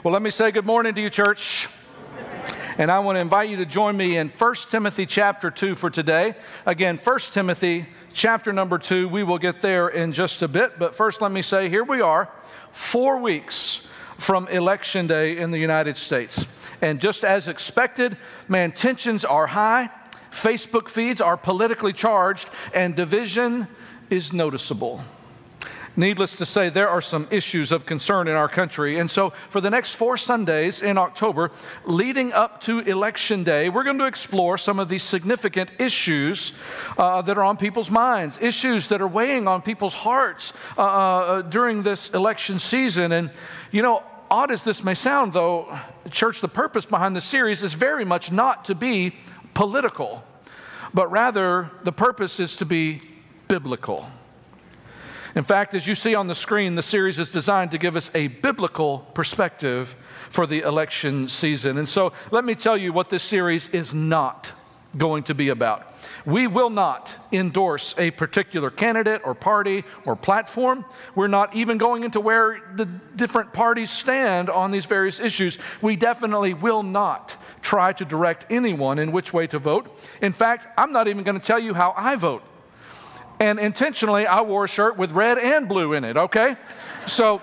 Well, let me say good morning to you, church. And I want to invite you to join me in 1 Timothy chapter 2 for today. Again, 1 Timothy chapter number 2. We will get there in just a bit. But first, let me say, here we are, 4 weeks from Election Day in the United States. And just as expected, man, tensions are high. Facebook feeds are politically charged, and division is noticeable. Needless to say, there are some issues of concern in our country. And so for the next 4 Sundays in October, leading up to Election Day, we're going to explore some of these significant issues that are on people's minds, issues that are weighing on people's hearts during this election season. And, you know, odd as this may sound, though, church, the purpose behind the series is very much not to be political, but rather the purpose is to be biblical. In fact, as you see on the screen, the series is designed to give us a biblical perspective for the election season. And so let me tell you what this series is not going to be about. We will not endorse a particular candidate or party or platform. We're not even going into where the different parties stand on these various issues. We definitely will not try to direct anyone in which way to vote. In fact, I'm not even going to tell you how I vote. And intentionally, I wore a shirt with red and blue in it, okay? So,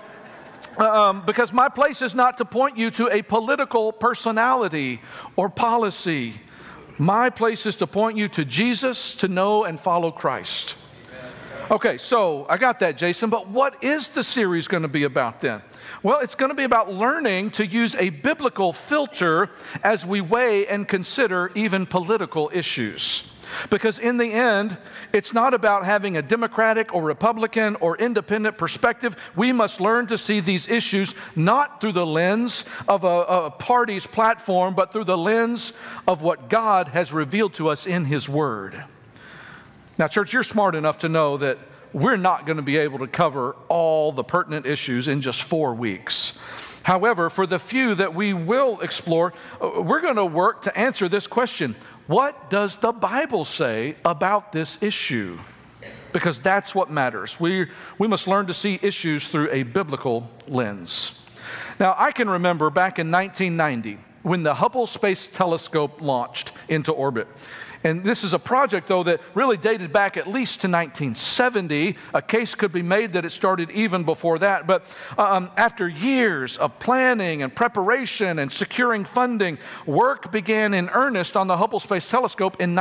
because my place is not to point you to a political personality or policy. My place is to point you to Jesus, to know and follow Christ. Okay, so I got that, Jason, but what is the series going to be about then? Well, it's going to be about learning to use a biblical filter as we weigh and consider even political issues. Because in the end, it's not about having a Democratic or Republican or independent perspective. We must learn to see these issues not through the lens of a party's platform, but through the lens of what God has revealed to us in His Word. Now, church, you're smart enough to know that we're not going to be able to cover all the pertinent issues in just 4 weeks. However, for the few that we will explore, we're going to work to answer this question. What does the Bible say about this issue? Because that's what matters. We must learn to see issues through a biblical lens. Now, I can remember back in 1990 when the Hubble Space Telescope launched into orbit. And this is a project, though, that really dated back at least to 1970. A case could be made that it started even before that. But after years of planning and preparation and securing funding, work began in earnest on the Hubble Space Telescope in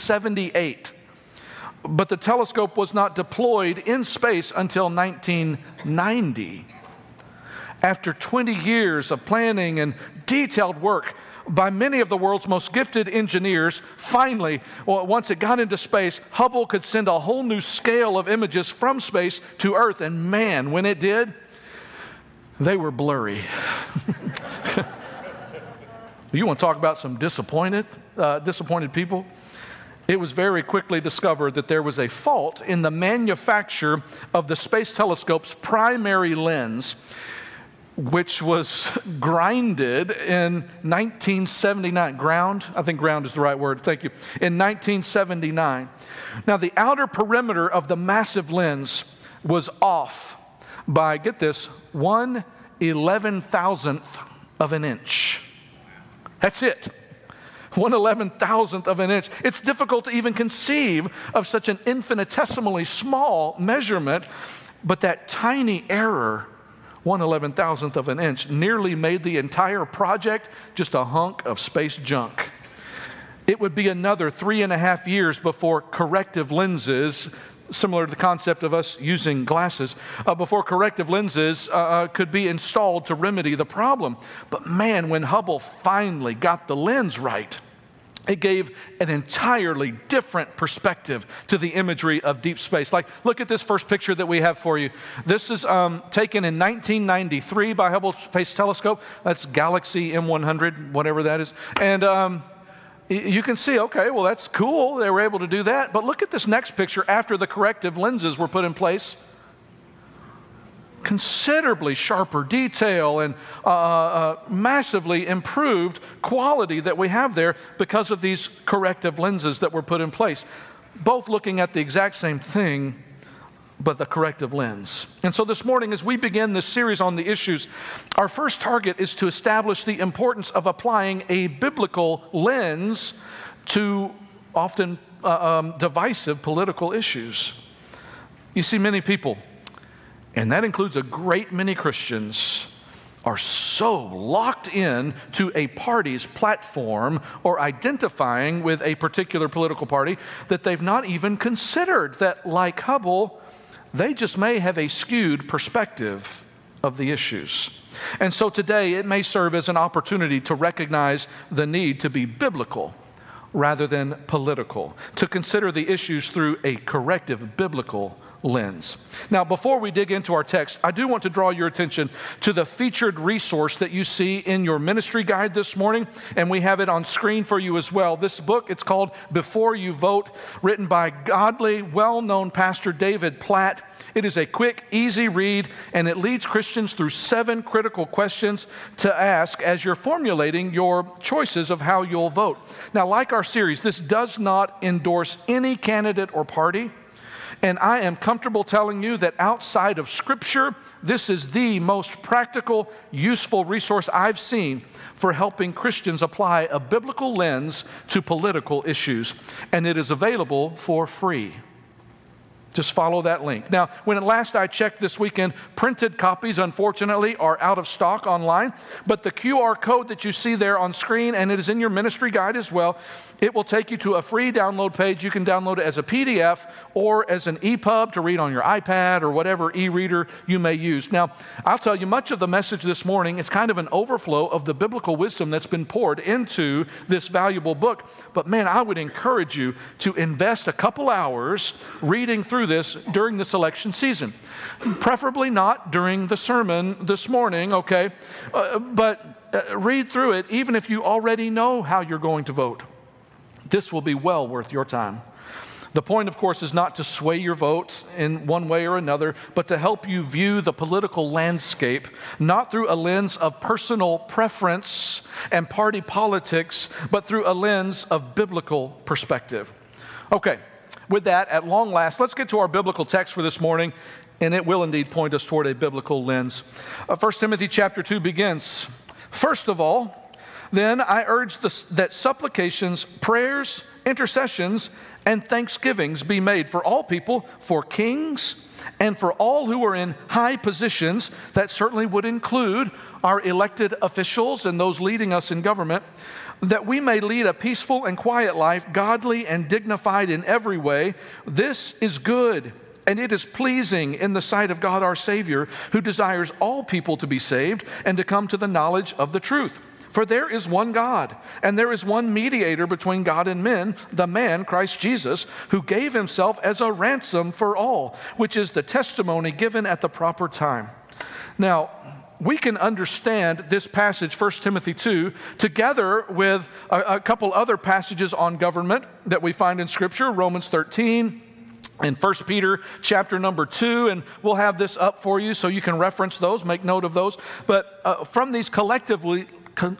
1978. But the telescope was not deployed in space until 1990. After 20 years of planning and detailed work by many of the world's most gifted engineers, finally, once it got into space, Hubble could send a whole new scale of images from space to Earth. And man, when it did, they were blurry. You want to talk about some disappointed people? It was very quickly discovered that there was a fault in the manufacture of the space telescope's primary lens, which was grinded in 1979. Ground? I think ground is the right word. Thank you. In 1979. Now, the outer perimeter of the massive lens was off by, get this, 1/11,000th of an inch. That's it. 1/11,000th of an inch. It's difficult to even conceive of such an infinitesimally small measurement, but that tiny error, 1/11,000th of an inch, nearly made the entire project just a hunk of space junk. It would be another 3.5 years before corrective lenses, similar to the concept of us using glasses, before corrective lenses could be installed to remedy the problem. But man, when Hubble finally got the lens right, it gave an entirely different perspective to the imagery of deep space. Like, look at this first picture that we have for you. This is taken in 1993 by Hubble Space Telescope. That's Galaxy M100, whatever that is. And you can see, okay, well, that's cool. They were able to do that. But look at this next picture after the corrective lenses were put in place. Considerably sharper detail and massively improved quality that we have there because of these corrective lenses that were put in place. Both looking at the exact same thing, but the corrective lens. And so this morning, as we begin this series on the issues, our first target is to establish the importance of applying a biblical lens to often divisive political issues. You see, many people, and that includes a great many Christians, are so locked in to a party's platform or identifying with a particular political party that they've not even considered that, like Hubble, they just may have a skewed perspective of the issues. And so today it may serve as an opportunity to recognize the need to be biblical rather than political, to consider the issues through a corrective biblical lens. Now, before we dig into our text, I do want to draw your attention to the featured resource that you see in your ministry guide this morning, and we have it on screen for you as well. This book, it's called Before You Vote, written by godly, well-known Pastor David Platt. It is a quick, easy read, and it leads Christians through 7 critical questions to ask as you're formulating your choices of how you'll vote. Now, like our series, this does not endorse any candidate or party. And I am comfortable telling you that outside of Scripture, this is the most practical, useful resource I've seen for helping Christians apply a biblical lens to political issues. And it is available for free. Just follow that link. Now, when at last I checked this weekend, printed copies, unfortunately, are out of stock online. But the QR code that you see there on screen, and it is in your ministry guide as well, it will take you to a free download page. You can download it as a PDF or as an EPUB to read on your iPad or whatever e-reader you may use. Now, I'll tell you, much of the message this morning is kind of an overflow of the biblical wisdom that's been poured into this valuable book. But man, I would encourage you to invest a couple hours reading through this during this election season. Preferably not during the sermon this morning, okay? But read through it even if you already know how you're going to vote. This will be well worth your time. The point, of course, is not to sway your vote in one way or another, but to help you view the political landscape, not through a lens of personal preference and party politics, but through a lens of biblical perspective. Okay. With that, at long last, let's get to our biblical text for this morning, and it will indeed point us toward a biblical lens. 1 Timothy chapter 2 begins, "First of all, then I urge that supplications, prayers, intercessions, and thanksgivings be made for all people, for kings, and for all who are in high positions." That certainly would include our elected officials and those leading us in government, "that we may lead a peaceful and quiet life, godly and dignified in every way. This is good, and it is pleasing in the sight of God our Savior, who desires all people to be saved and to come to the knowledge of the truth. For there is one God, and there is one mediator between God and men, the man Christ Jesus, who gave himself as a ransom for all, which is the testimony given at the proper time." Now, we can understand this passage, 1 Timothy 2, together with a couple other passages on government that we find in Scripture, Romans 13 and 1 Peter chapter number 2, and we'll have this up for you so you can reference those, make note of those. But from these collectively,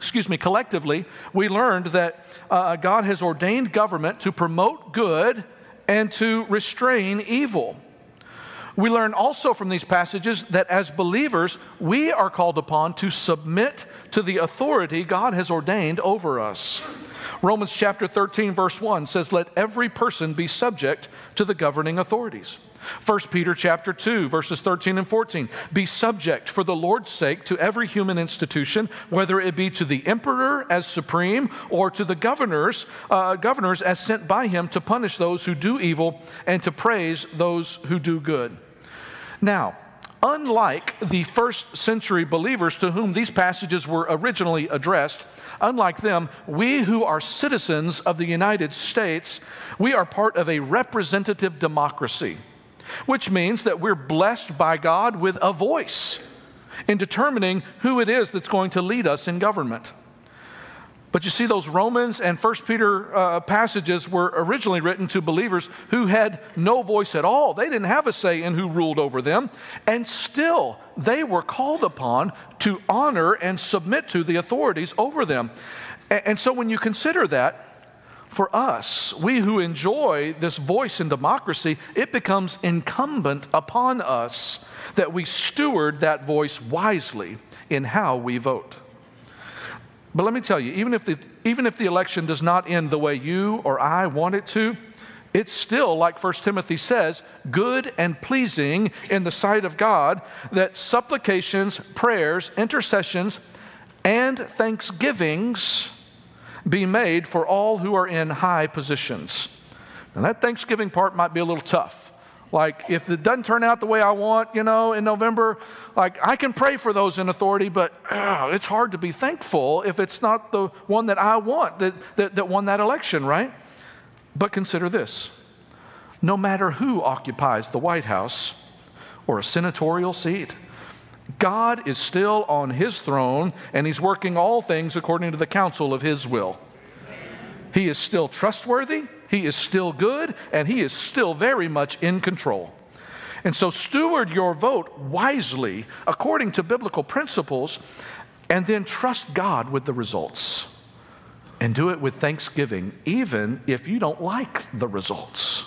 we learned that God has ordained government to promote good and to restrain evil. We learn also from these passages that as believers, we are called upon to submit to the authority God has ordained over us. Romans chapter 13, verse 1 says, "Let every person be subject to the governing authorities." 1 Peter chapter 2, verses 13 and 14, "Be subject for the Lord's sake to every human institution, whether it be to the emperor as supreme or to the governors as sent by him to punish those who do evil and to praise those who do good." Now, unlike the first century believers to whom these passages were originally addressed, unlike them, we who are citizens of the United States, we are part of a representative democracy, which means that we're blessed by God with a voice in determining who it is that's going to lead us in government. But you see, those Romans and 1 Peter passages were originally written to believers who had no voice at all. They didn't have a say in who ruled over them, and still they were called upon to honor and submit to the authorities over them. And so when you consider that, For us, we who enjoy this voice in democracy, it becomes incumbent upon us that we steward that voice wisely in how we vote. But let me tell you, even if the election does not end the way you or I want it to, it's still, like 1 Timothy says, good and pleasing in the sight of God that supplications, prayers, intercessions, and thanksgivings be made for all who are in high positions. And that Thanksgiving part might be a little tough. Like, if it doesn't turn out the way I want, in November, like, I can pray for those in authority, but it's hard to be thankful if it's not the one that I want that won that election, right? But consider this. No matter who occupies the White House or a senatorial seat, God is still on his throne, and he's working all things according to the counsel of his will. He is still trustworthy, he is still good, and he is still very much in control. And so steward your vote wisely according to biblical principles, and then trust God with the results. And do it with thanksgiving, even if you don't like the results.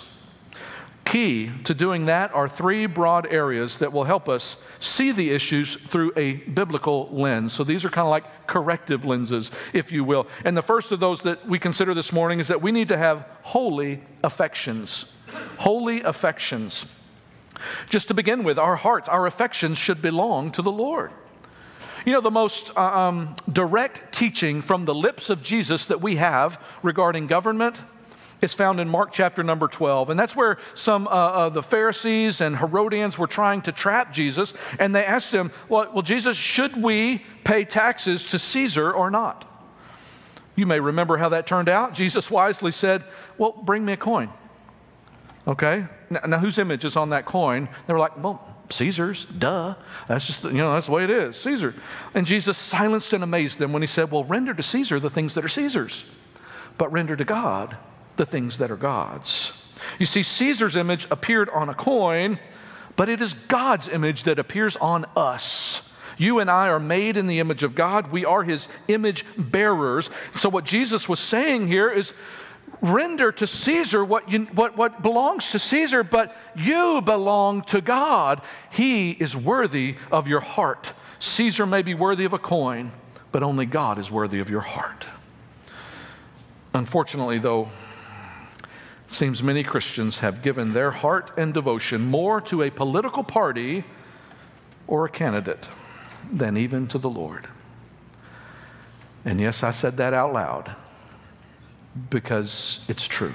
Key to doing that are three broad areas that will help us see the issues through a biblical lens. So these are kind of like corrective lenses, if you will. And the first of those that we consider this morning is that we need to have holy affections. Holy affections. Just to begin with, our hearts, our affections should belong to the Lord. The most direct teaching from the lips of Jesus that we have regarding government is found in Mark chapter number 12. And that's where some of the Pharisees and Herodians were trying to trap Jesus. And they asked him, well, Jesus, should we pay taxes to Caesar or not? You may remember how that turned out. Jesus wisely said, well, bring me a coin. Okay? Now whose image is on that coin? They were like, well, Caesar's, duh. That's just, that's the way it is, Caesar. And Jesus silenced and amazed them when he said, well, render to Caesar the things that are Caesar's, but render to God the things that are God's. You see, Caesar's image appeared on a coin, but it is God's image that appears on us. You and I are made in the image of God. We are his image bearers. So what Jesus was saying here is, render to Caesar what belongs to Caesar, but you belong to God. He is worthy of your heart. Caesar may be worthy of a coin, but only God is worthy of your heart. Unfortunately, though, it seems many Christians have given their heart and devotion more to a political party or a candidate than even to the Lord. And yes, I said that out loud because it's true.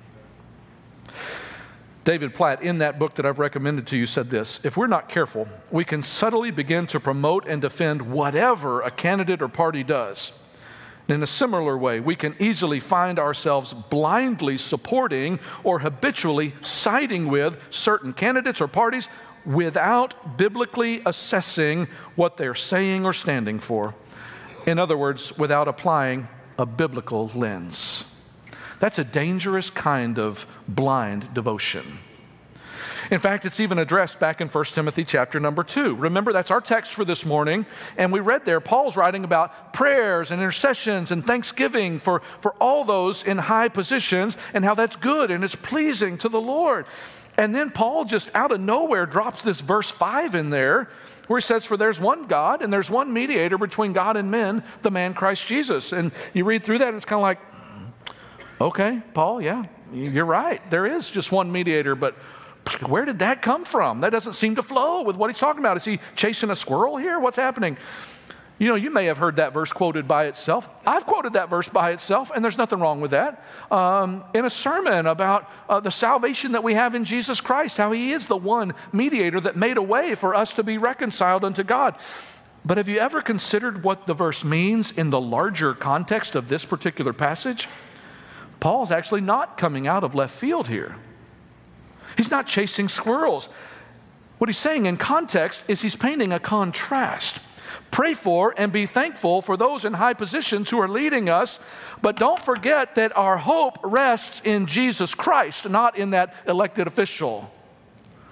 David Platt, in that book that I've recommended to you, said this: if we're not careful, we can subtly begin to promote and defend whatever a candidate or party does. In a similar way, we can easily find ourselves blindly supporting or habitually siding with certain candidates or parties without biblically assessing what they're saying or standing for. In other words, without applying a biblical lens. That's a dangerous kind of blind devotion. In fact, it's even addressed back in 1 Timothy chapter number 2. Remember, that's our text for this morning. And we read there, Paul's writing about prayers and intercessions and thanksgiving for all those in high positions and how that's good and it's pleasing to the Lord. And then Paul just out of nowhere drops this verse 5 in there where he says, for there's one God and there's one mediator between God and men, the man Christ Jesus. And you read through that and it's kind of like, okay, Paul, yeah, you're right. There is just one mediator, but where did that come from? That doesn't seem to flow with what he's talking about. Is he chasing a squirrel here? What's happening? You may have heard that verse quoted by itself. I've quoted that verse by itself, and there's nothing wrong with that. In a sermon about the salvation that we have in Jesus Christ, how he is the one mediator that made a way for us to be reconciled unto God. But have you ever considered what the verse means in the larger context of this particular passage? Paul's actually not coming out of left field here. He's not chasing squirrels. What he's saying in context is he's painting a contrast. Pray for and be thankful for those in high positions who are leading us, but don't forget that our hope rests in Jesus Christ, not in that elected official.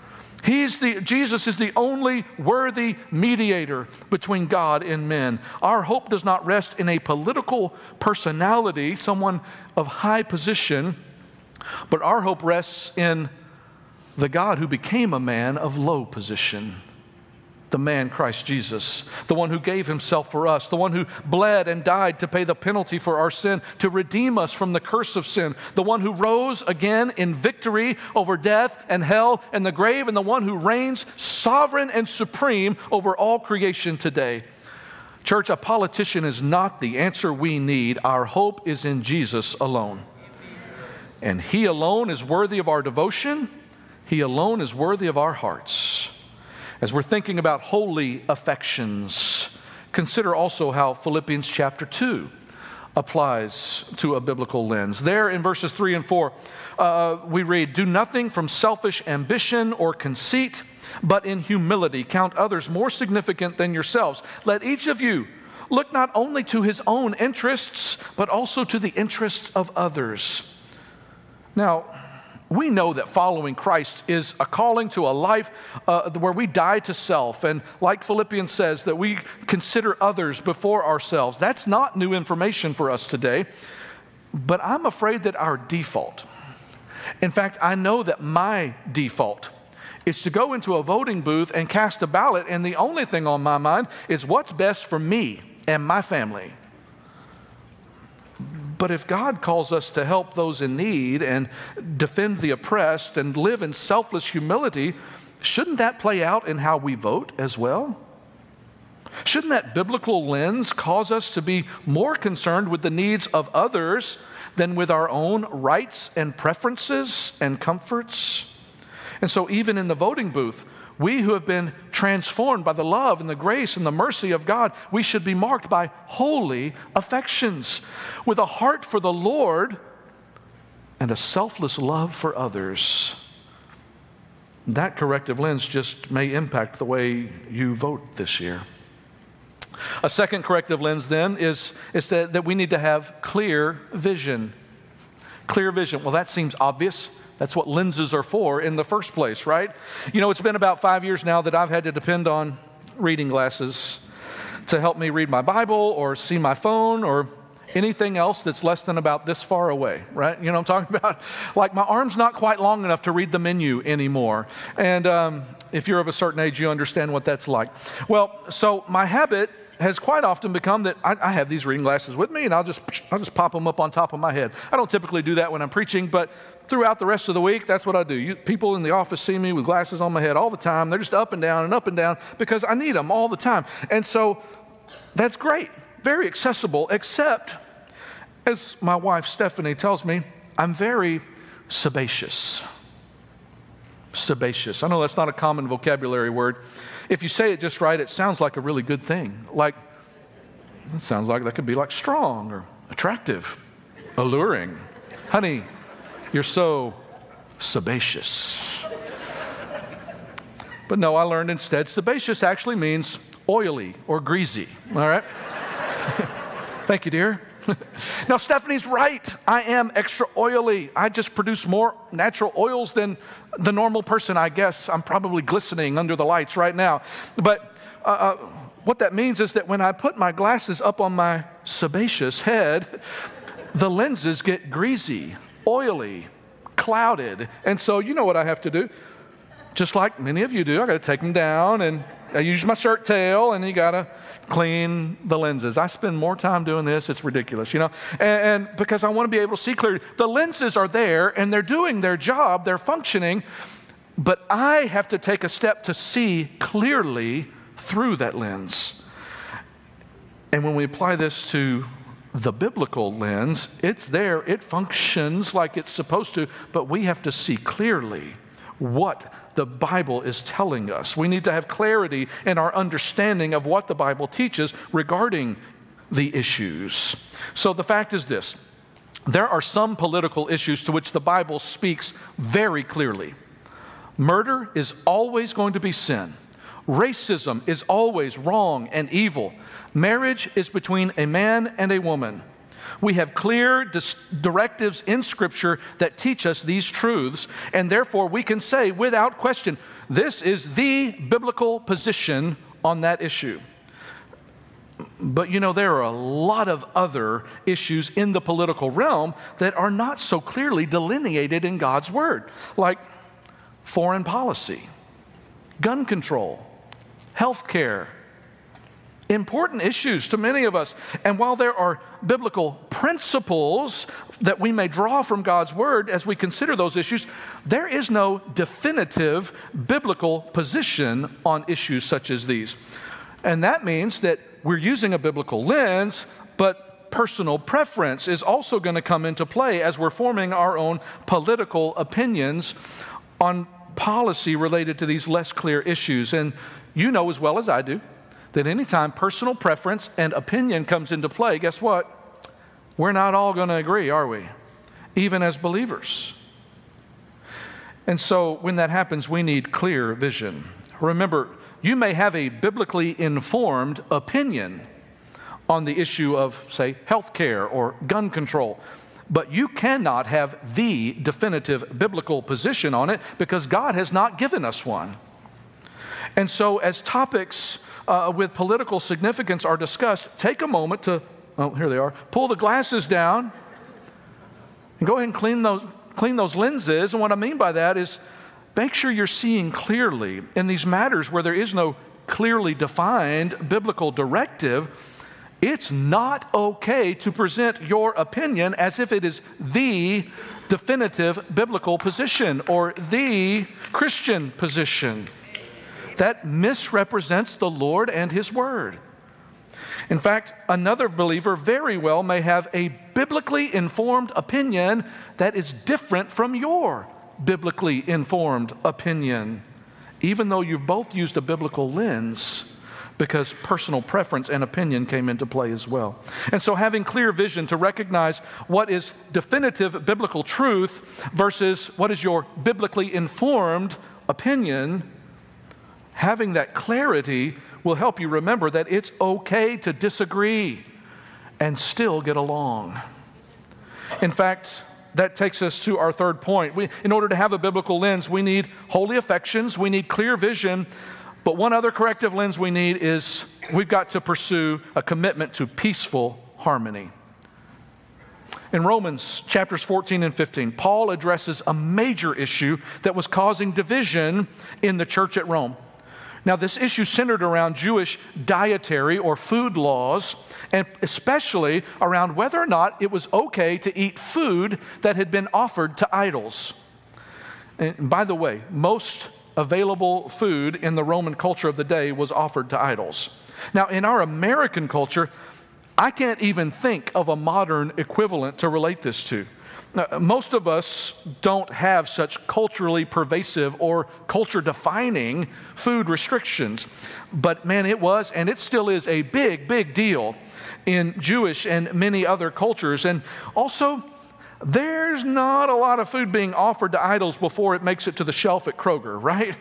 Jesus is the only worthy mediator between God and men. Our hope does not rest in a political personality, someone of high position, but our hope rests in the God who became a man of low position. The man Christ Jesus, the one who gave himself for us, the one who bled and died to pay the penalty for our sin, to redeem us from the curse of sin, the one who rose again in victory over death and hell and the grave, and the one who reigns sovereign and supreme over all creation today. Church, a politician is not the answer we need. Our hope is in Jesus alone. And He alone is worthy of our devotion. He alone is worthy of our hearts. As we're thinking about holy affections, consider also how Philippians chapter 2 applies to a biblical lens. There in verses 3 and 4, we read, "Do nothing from selfish ambition or conceit, but in humility count others more significant than yourselves. Let each of you look not only to his own interests, but also to the interests of others." Now, we know that following Christ is a calling to a life where we die to self. And like Philippians says, that we consider others before ourselves. That's not new information for us today. But I'm afraid that our default, in fact, I know that my default is to go into a voting booth and cast a ballot, and the only thing on my mind is what's best for me and my family. But if God calls us to help those in need and defend the oppressed and live in selfless humility, shouldn't that play out in how we vote as well? Shouldn't that biblical lens cause us to be more concerned with the needs of others than with our own rights and preferences and comforts? And so even in the voting booth, we who have been transformed by the love and the grace and the mercy of God, we should be marked by holy affections, with a heart for the Lord and a selfless love for others. That corrective lens just may impact the way you vote this year. A second corrective lens then is that we need to have clear vision. Clear vision. Well, that seems obvious. That's what lenses are for in the first place, right? You know, it's been about 5 years now that I've had to depend on reading glasses to help me read my Bible or see my phone or anything else that's less than about this far away, right? You know what I'm talking about? Like my arm's not quite long enough to read the menu anymore. And if you're of a certain age, you understand what that's like. Well, so my habit has quite often become that I have these reading glasses with me, and I'll just pop them up on top of my head. I don't typically do that when I'm preaching, but throughout the rest of the week, that's what I do. People in the office see me with glasses on my head all the time. They're just up and down because I need them all the time. And so that's great, very accessible, except, as my wife Stephanie tells me, I'm very sebaceous. Sebaceous. I know that's not a common vocabulary word. If you say it just right, it sounds like a really good thing. Like, it sounds like that could be like strong or attractive, alluring. Honey, you're so sebaceous. But no, I learned instead, sebaceous actually means oily or greasy. All right? Thank you, dear. Now, Stephanie's right. I am extra oily. I just produce more natural oils than the normal person, I guess. I'm probably glistening under the lights right now. But what that means is that when I put my glasses up on my sebaceous head, the lenses get greasy, oily, clouded. And so you know what I have to do. Just like many of you do, I got to take them down, and I use my shirt tail, and you got to clean the lenses. I spend more time doing this. It's ridiculous, you know, and because I want to be able to see clearly. The lenses are there, and they're doing their job. They're functioning, but I have to take a step to see clearly through that lens. And when we apply this to the biblical lens, it's there. It functions like it's supposed to, but we have to see clearly what the Bible is telling us. We need to have clarity in our understanding of what the Bible teaches regarding the issues. So the fact is this: there are some political issues to which the Bible speaks very clearly. Murder is always going to be sin. Racism is always wrong and evil. Marriage is between a man and a woman. We have clear directives in Scripture that teach us these truths, and therefore we can say without question, this is the biblical position on that issue. But there are a lot of other issues in the political realm that are not so clearly delineated in God's Word, like foreign policy, gun control, health care. Important issues to many of us. And while there are biblical principles that we may draw from God's Word as we consider those issues, there is no definitive biblical position on issues such as these. And that means that we're using a biblical lens, but personal preference is also going to come into play as we're forming our own political opinions on policy related to these less clear issues. And you know as well as I do that anytime personal preference and opinion comes into play, guess what? We're not all going to agree, are we? Even as believers. And so when that happens, we need clear vision. Remember, you may have a biblically informed opinion on the issue of, say, health care or gun control, but you cannot have the definitive biblical position on it because God has not given us one. And so as topics with political significance are discussed, take a moment to, here they are, pull the glasses down and go ahead and clean those lenses. And what I mean by that is make sure you're seeing clearly in these matters where there is no clearly defined biblical directive. It's not okay to present your opinion as if it is the definitive biblical position or the Christian position. That misrepresents the Lord and His Word. In fact, another believer very well may have a biblically informed opinion that is different from your biblically informed opinion, even though you've both used a biblical lens, because personal preference and opinion came into play as well. And so having clear vision to recognize what is definitive biblical truth versus what is your biblically informed opinion, having that clarity will help you remember that it's okay to disagree and still get along. In fact, that takes us to our third point. In order to have a biblical lens, we need holy affections, we need clear vision, but one other corrective lens we need is we've got to pursue a commitment to peaceful harmony. In Romans chapters 14 and 15, Paul addresses a major issue that was causing division in the church at Rome. Now, this issue centered around Jewish dietary or food laws, and especially around whether or not it was okay to eat food that had been offered to idols. And by the way, most available food in the Roman culture of the day was offered to idols. Now, in our American culture, I can't even think of a modern equivalent to relate this to. Now, most of us don't have such culturally pervasive or culture-defining food restrictions. But man, it was, and it still is a big, big deal in Jewish and many other cultures. And also, there's not a lot of food being offered to idols before it makes it to the shelf at Kroger, right?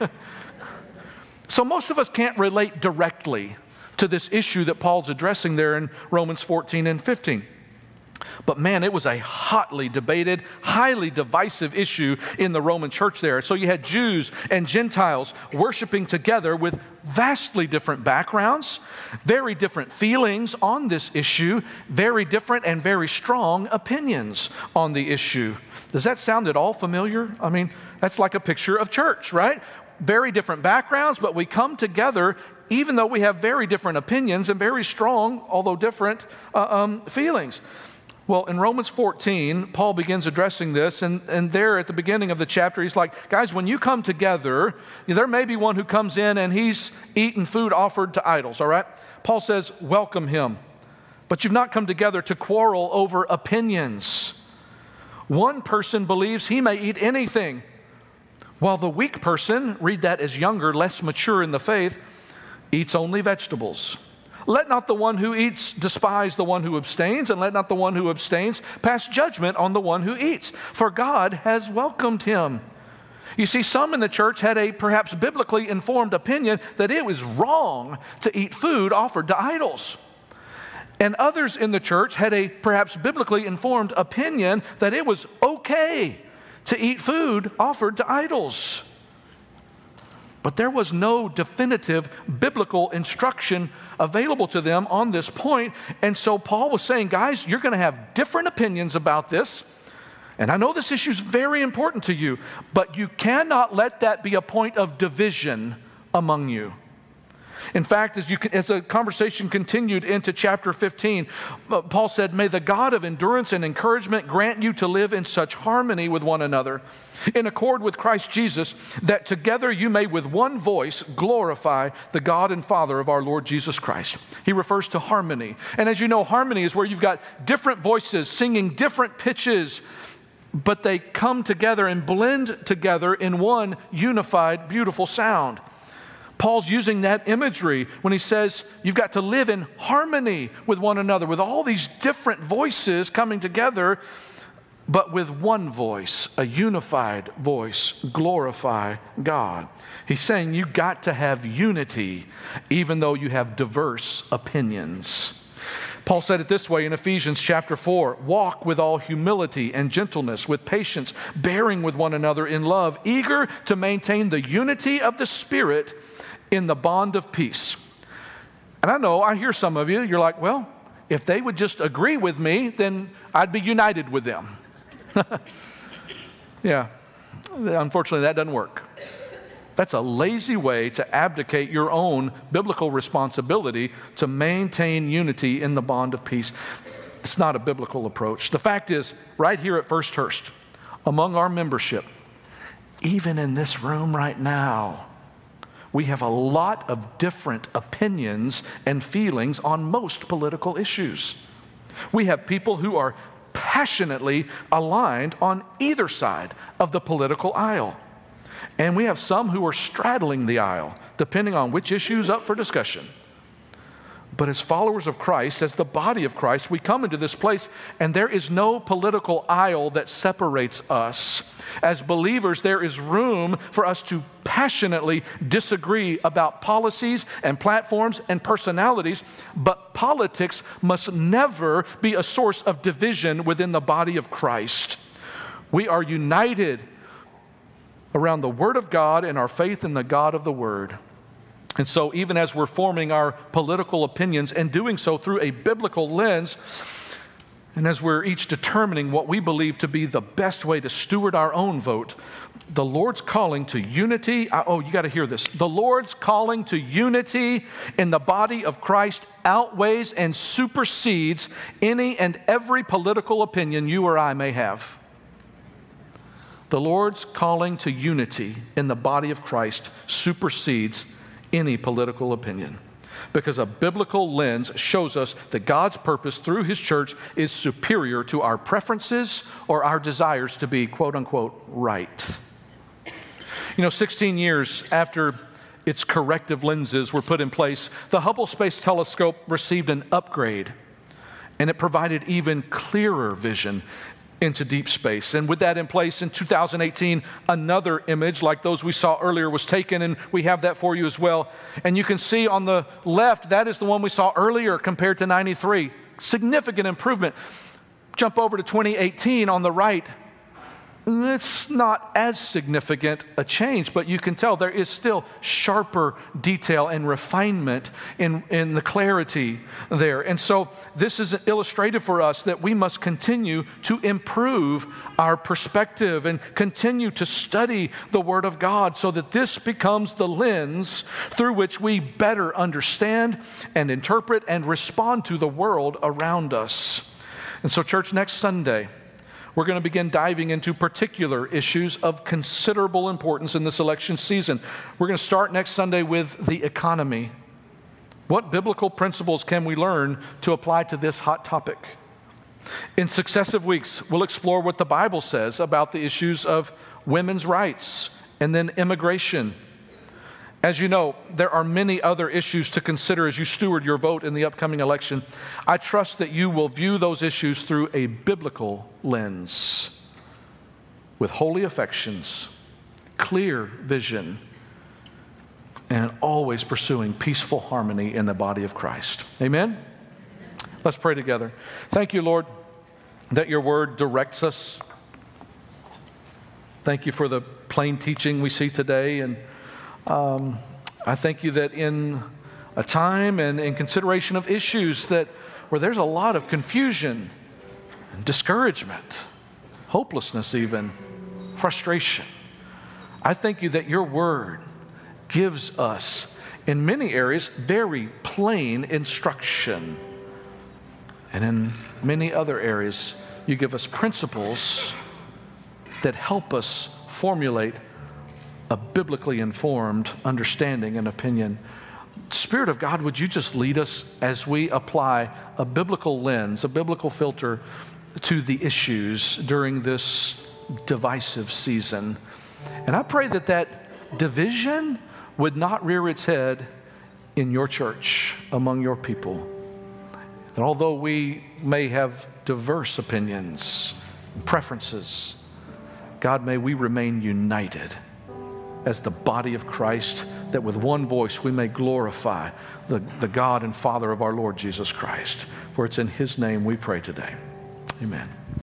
So most of us can't relate directly to this issue that Paul's addressing there in Romans 14 and 15. But man, it was a hotly debated, highly divisive issue in the Roman church there. So you had Jews and Gentiles worshiping together with vastly different backgrounds, very different feelings on this issue, very different and very strong opinions on the issue. Does that sound at all familiar? I mean, that's like a picture of church, right? Very different backgrounds, but we come together even though we have very different opinions and very strong, although different, feelings. Well, in Romans 14, Paul begins addressing this, and there at the beginning of the chapter, he's like, guys, when you come together, there may be one who comes in and he's eating food offered to idols, all right? Paul says, welcome him. But you've not come together to quarrel over opinions. One person believes he may eat anything, while the weak person, read that as younger, less mature in the faith, eats only vegetables. Let not the one who eats despise the one who abstains, and let not the one who abstains pass judgment on the one who eats, for God has welcomed him. You see, some in the church had a perhaps biblically informed opinion that it was wrong to eat food offered to idols. And others in the church had a perhaps biblically informed opinion that it was okay to eat food offered to idols. But there was no definitive biblical instruction available to them on this point. And so Paul was saying, guys, you're going to have different opinions about this. And I know this issue is very important to you, but you cannot let that be a point of division among you. In fact, as the conversation continued into chapter 15, Paul said, may the God of endurance and encouragement grant you to live in such harmony with one another, in accord with Christ Jesus, that together you may with one voice glorify the God and Father of our Lord Jesus Christ. He refers to harmony. And as you know, harmony is where you've got different voices singing different pitches, but they come together and blend together in one unified, beautiful sound. Paul's using that imagery when he says you've got to live in harmony with one another, with all these different voices coming together, but with one voice, a unified voice, glorify God. He's saying you've got to have unity even though you have diverse opinions. Paul said it this way in Ephesians chapter 4, walk with all humility and gentleness, with patience, bearing with one another in love, eager to maintain the unity of the Spirit in the bond of peace. And I know, I hear some of you, you're like, well, if they would just agree with me, then I'd be united with them. Yeah, unfortunately that doesn't work. That's a lazy way to abdicate your own biblical responsibility to maintain unity in the bond of peace. It's not a biblical approach. The fact is, right here at First Hurst, among our membership, even in this room right now, we have a lot of different opinions and feelings on most political issues. We have people who are passionately aligned on either side of the political aisle. And we have some who are straddling the aisle, depending on which issue is up for discussion. But as followers of Christ, as the body of Christ, we come into this place and there is no political aisle that separates us. As believers, there is room for us to passionately disagree about policies and platforms and personalities, but politics must never be a source of division within the body of Christ. We are united around the Word of God and our faith in the God of the Word. And so even as we're forming our political opinions and doing so through a biblical lens, and as we're each determining what we believe to be the best way to steward our own vote, the Lord's calling to unity, you got to hear this. The Lord's calling to unity in the body of Christ outweighs and supersedes any and every political opinion you or I may have. The Lord's calling to unity in the body of Christ supersedes any political opinion, because a biblical lens shows us that God's purpose through His church is superior to our preferences or our desires to be, quote unquote, right. 16 years after its corrective lenses were put in place, the Hubble Space Telescope received an upgrade, and it provided even clearer vision into deep space. And with that in place, in 2018, another image like those we saw earlier was taken, and we have that for you as well. And you can see on the left, that is the one we saw earlier compared to 93. Significant improvement. Jump over to 2018 on the right. It's not as significant a change, but you can tell there is still sharper detail and refinement in the clarity there. And so this is illustrative for us that we must continue to improve our perspective and continue to study the Word of God so that this becomes the lens through which we better understand and interpret and respond to the world around us. And so, church, next Sunday, we're going to begin diving into particular issues of considerable importance in this election season. We're going to start next Sunday with the economy. What biblical principles can we learn to apply to this hot topic? In successive weeks, we'll explore what the Bible says about the issues of women's rights and then immigration. As you know, there are many other issues to consider as you steward your vote in the upcoming election. I trust that you will view those issues through a biblical lens, with holy affections, clear vision, and always pursuing peaceful harmony in the body of Christ. Amen? Let's pray together. Thank you, Lord, that your word directs us. Thank you for the plain teaching we see today. And I thank you that in a time and in consideration of issues where there's a lot of confusion and discouragement, hopelessness even, frustration, I thank you that your word gives us, in many areas, very plain instruction. And in many other areas, you give us principles that help us formulate a biblically informed understanding and opinion. Spirit of God, would you just lead us as we apply a biblical lens, a biblical filter to the issues during this divisive season. And I pray that division would not rear its head in your church, among your people. That although we may have diverse opinions and preferences, God, may we remain united as the body of Christ, that with one voice we may glorify the God and Father of our Lord Jesus Christ. For it's in his name we pray today. Amen.